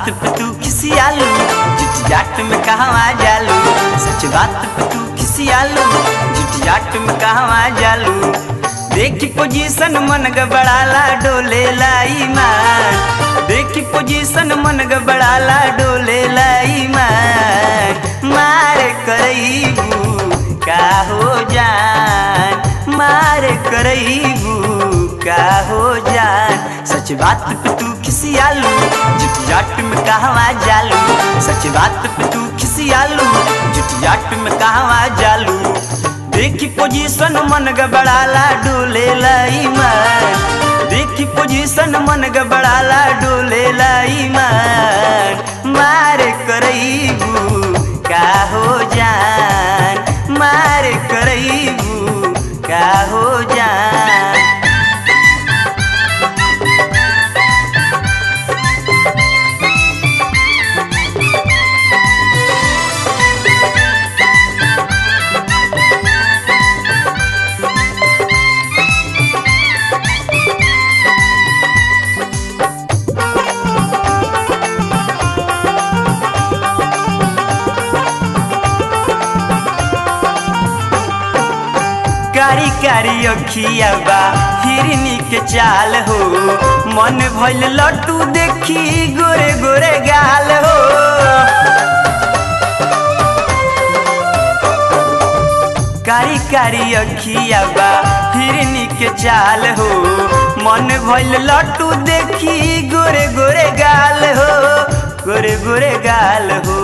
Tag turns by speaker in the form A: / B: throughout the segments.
A: बात पे तू खिसियालू, जुटियाट में कहवा जालू। सच बात पे तू खिसियालू, जुटियाट में कहवा जालू। देखी पोजीशन मन गबड़ाला डोलेला ईमान। देखी पोजीशन मन गबड़ाला डोलेला ईमान। मारे करईबू का हो जान, मारे करईबू का हो जान। सच बात पे तू खिसियालू, जुटियाट में कहवा जालू। सच बात पे तू खिसियालू, जुटियाट में कहवा जालू। देखी पोजीशन मन गबड़ाला डोलेला ईमान। देखी पोजीशन मन गबड़ाला डोलेला ईमान। मारे करईबू का हो जान, मारे करईबू का हो जान। कारी कारी अखिया बा हिरनी के चाल हो। मन भइल लट्टू देखी गोरे गोरे गाल हो। कारी कारी अखिया बा हिरनी के चाल हो। मन भइल लट्टू देखी गोरे गोरे गाल हो, गोरे गोरे गाल हो।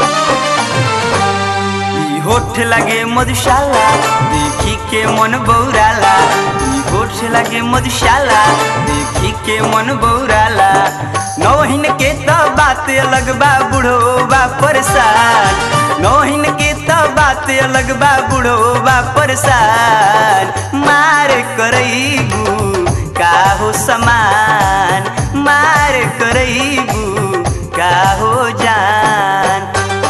A: होठ लगे मधुशाला देखी के मन बौराला। होठ लगे मधुशाला देखी के मन बौराला। नौहिन के तो बात अलग बा बूढ़ो बा परेशान। नौहिन के तो बात अलग बा बूढ़ो बा परेशान। मार करईबू का हो समान, मार करईबू का हो जान।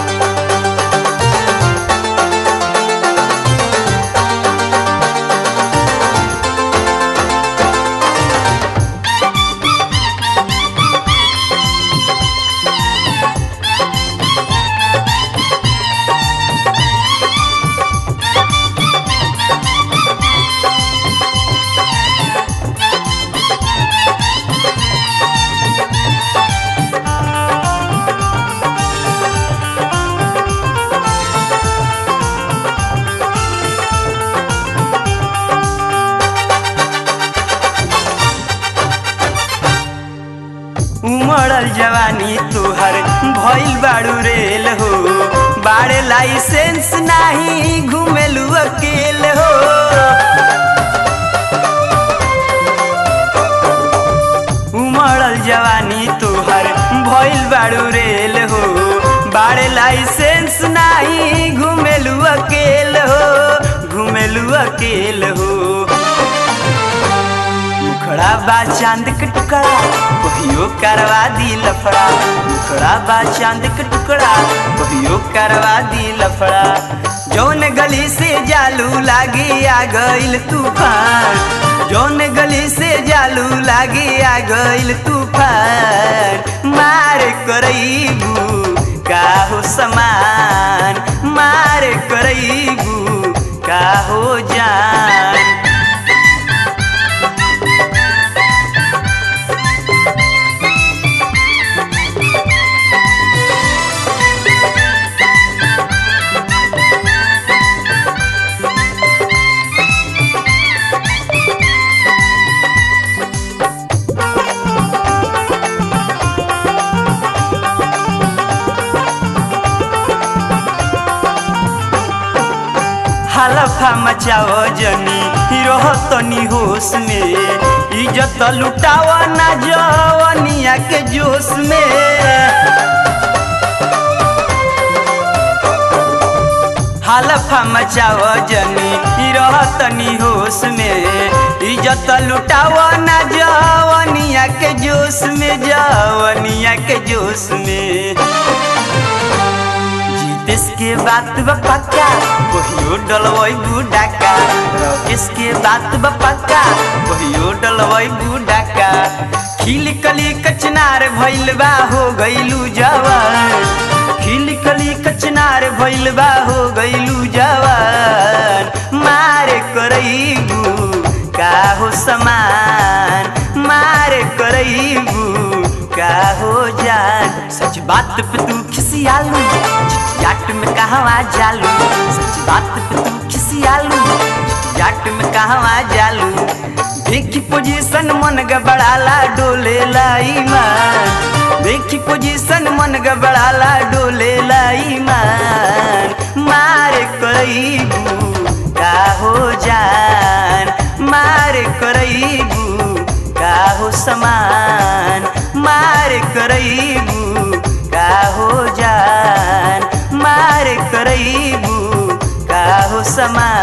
A: उमड़ल जवानी तोहर भइल बाड़ू रेल हो। बाड़े लाइसेंस नाही घुमेलू अकेल हो। उमड़ल जवानी तोहर भइल बाड़ू रेल हो। बाड़े लाइसेंस नाही घुमेलू अकेल हो, घुमेलू अकेल हो। मुखड़ा बा चांद के टुकड़ा कहियो करवा दी लफड़ा। मुखड़ा बा चांद के टुकड़ा कहियो करवा दी लफड़ा। जौन गली से जालू लागी आ गइल तूफान। जौन गली से जालू लागी आ गइल तूफान। मार करईबू का हो समान, मार करईबू का हो जान। हलफा मचाओ जनी रहो तनी होश में। इज्जत लुटाओ ना जवानिया के जोश में। हलफा मचाओ जनी रहो तनी होश में। इज्जत लुटाओ ना जवानिया के जोश में, जवानिया के जोश में। इसके बात बपक्का कहियो डलवई बुडाका। इसके बात बपक्का कहियो डलवई बुडाका। खिल कली कचनार भइल बा हो गइलू जवान खिल कली कचनार भइल बा हो गइलू जवान मारे करैबू का हो समान मारे करैबू का हो जान सच बात पे तू खिसियालू चिटियाट में कहवा जालू सच बात पे तू खिसियालू चिटियाट में कहवा जालू देखी पोजीशन मन गबड़ाला डोले ईमान देखी पोजीशन मन गबड़ाला डोले ईमान मारे करैबू का हो जान मारे करैबू का हो समान मारे करैबू का हो जान मारे करैबू का हो समान